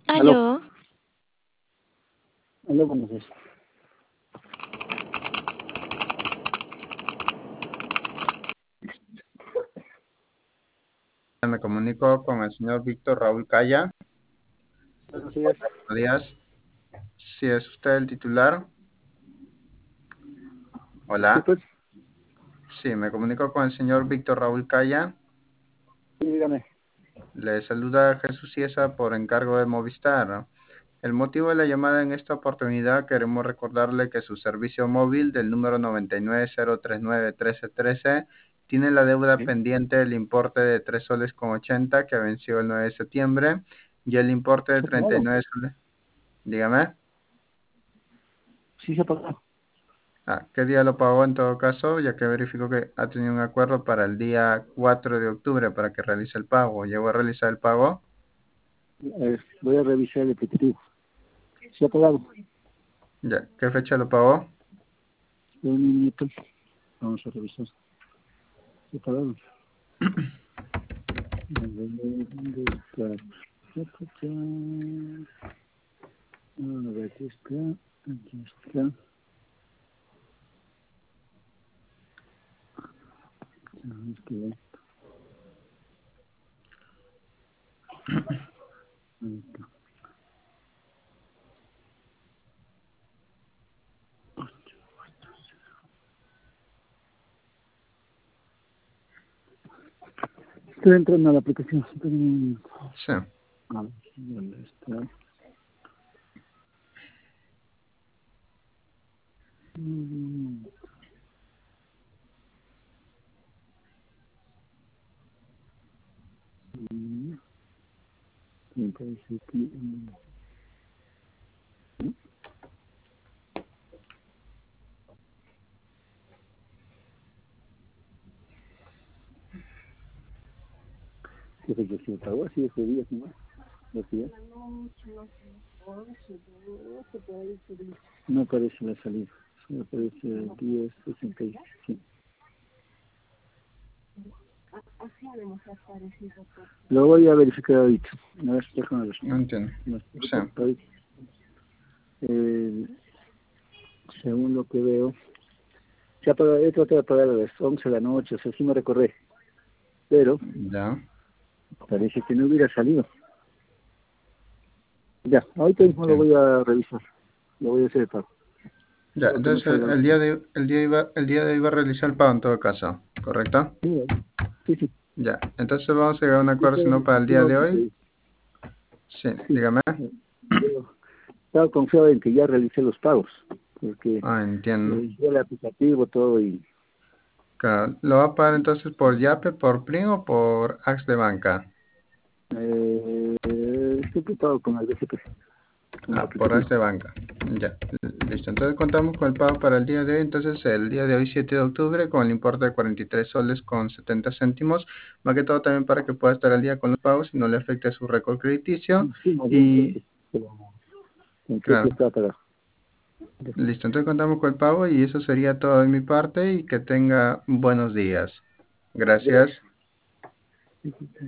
Aló, Aló, aló, buenos días. Me comunico con el señor Víctor Raúl Calla. Buenos días. Buenos días. Si es usted el titular. Sí, Hola. pues, Sí, me comunico con el señor Víctor Raúl Calla. sí, dígame. Le saluda Jesús Ciesa por encargo de Movistar. El motivo de la llamada en esta oportunidad, queremos recordarle que su servicio móvil del número 990391313 tiene la deuda Sí, pendiente del importe de 3 soles con 80 que venció el 9 de septiembre y el importe de se ha pagado. 39 soles. Dígame. Sí, se ha pagado. ¿Qué día lo pagó en todo caso? Ya que verifico que ha tenido un acuerdo para el día 4 de octubre para que realice el pago. ¿Llegó a realizar el pago? Voy a revisar el aplicativo. Se ha pagado. Ya. ¿Qué fecha lo pagó? Un minuto. Vamos a revisar. Se ha pagado. A ver, ¿dónde está? A ver, aquí está. Aquí está. Vamos a ver. Ahí está. Estoy entrando a la aplicación. Espera un minuto. Sí. A ver, ¿dónde está? Mm, Me parece que... ¿Qué fecha se pagó? Así ese día, ¿no? ¿Dos días? No aparece la salida. Solo aparece el 10:65. Lo voy a verificar ahorita. A ver, déjame ver. No entiendo. No, Sí. eh, según lo que veo, se ha pagado, he tratado de pagar a las 11 de la noche, o sea, sí me recorré. Pero Ya. parece que no hubiera salido. Ya, ahorita mismo lo Entiendo. voy a revisar. Lo voy a hacer el pago. Ya. Lo que me Entonces salga. el día de hoy va a realizar el pago en todo caso. ¿Correcto? Sí, sí, sí. Ya. Entonces vamos a llegar a un acuerdo, si no para el día Yo, de hoy. Sí. sí, Dígame. yo estaba confiado en que ya realicé los pagos, porque Entiendo. revisé el aplicativo, todo, y Claro. ¿Lo va a pagar entonces por Yape, por PRIN o por Ax de Banca? estoy preocupado con el BCP, con el Por aplicativo. Ax de Banca. Ya. Listo. Entonces contamos con el pago para el día de hoy. Entonces el día de hoy, 7 de octubre, con el importe de 43 soles con 70 céntimos. Más que todo también para que pueda estar al día con los pagos y no le afecte su récord crediticio. Sí, más bien, Y pero en qué claro. está pagado. Listo. Entonces contamos con el pago y eso sería todo de mi parte y que tenga buenos días. Gracias. Gracias.